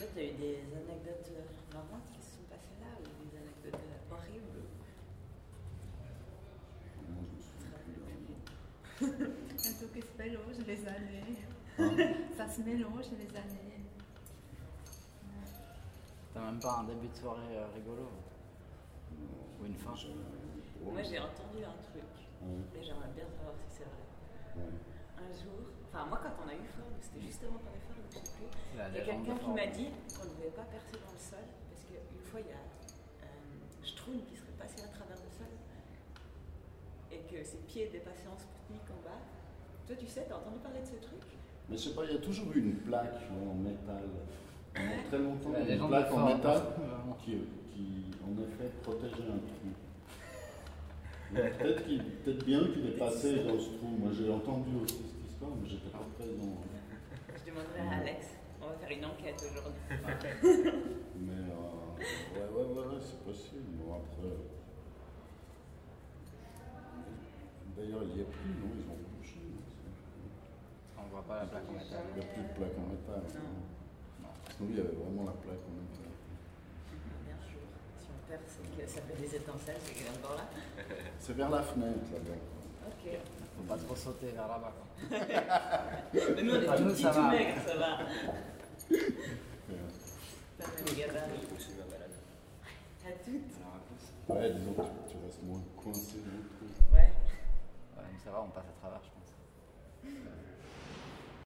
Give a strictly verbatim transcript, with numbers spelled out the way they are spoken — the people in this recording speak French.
Toi, tu as eu des anecdotes euh, marrantes qui se sont passées là ou des anecdotes euh, horribles? Moi, je me souviens plus de Un truc qui se mélange les années. rien. Ça se mélange les années. T'as même pas un début de soirée euh, rigolo? Ou une fin? Moi, j'ai entendu un truc, Ouais. mais j'aimerais bien savoir si c'est vrai. Ouais. Un jour, enfin, moi, quand on a eu Ford, c'était juste avant qu'on ait Ford, je sais plus, La il y a légende quelqu'un de qui Ford. m'a dit qu'on ne devait pas percer dans le sol, parce qu'une fois, il y a un Schtroumpf qui serait passé à travers le sol, et que ses pieds dépassaient en Spoutnik en bas. Toi, tu sais, t'as entendu parler de ce truc? Mais je sais pas, il y a toujours eu une plaque ouais, en métal. Pendant très longtemps, La une légende plaque de en Ford. métal Vraiment. qui, qui, en effet, protégeait un trou. Donc, Peut-être qu'il, peut-être bien qu'il est passé dans ce trou. Moi, j'ai entendu aussi cette histoire, mais j'étais pas présent. Je demanderai à Alex. On va faire une enquête aujourd'hui. Mais euh, ouais, ouais, ouais, ouais, c'est possible. Bon, après. D'ailleurs, il n'y a plus, non? Ils ont bouché. On voit pas la plaque en métal. Il n'y a plus de plaque en métal. Non. Non. Sinon, il y avait vraiment la plaque en métal. Bien sûr. Si on perd, c'est que ça fait des étincelles, c'est qu'il est encore là. C'est vers la fenêtre, là-bas. Ok. Faut pas trop sauter vers là-bas, quoi. Mais nous, on est Ah, tout nous, petits, ça tout va. maigres, ça va. Ouais. Pas même gabarit. Continue ma balade. À toutes. Alors, écoute. Ouais, disons que tu, tu restes moins coincé dans le trou. Ouais. Ouais, mais ça va, on passe à travers, je pense.